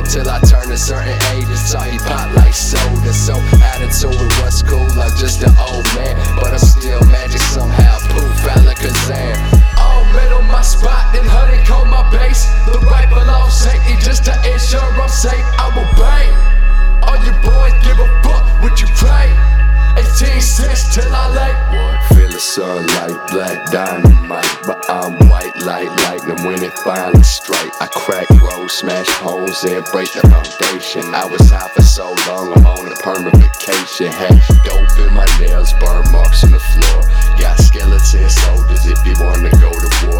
till I turn a certain age. It's all he pop like soda. So attitude with what's cool, I'm just an old man, but I'm still magic somehow. Poof, Alakazam. All metal my spot, then honeycomb my base. The right below safety just to ensure I'm safe. I will bang. All you boys give a fuck what you claim. 18 cents till I lay. Feel the sunlight, black dynamite, but I'm white like lightning when it finally strike. I crack roads, smash homes, and break the foundation. I was high for so long, I'm on a permanent vacation. Had dope in my nails, burn marks on the floor. Got skeleton soldiers if you wanna go to war.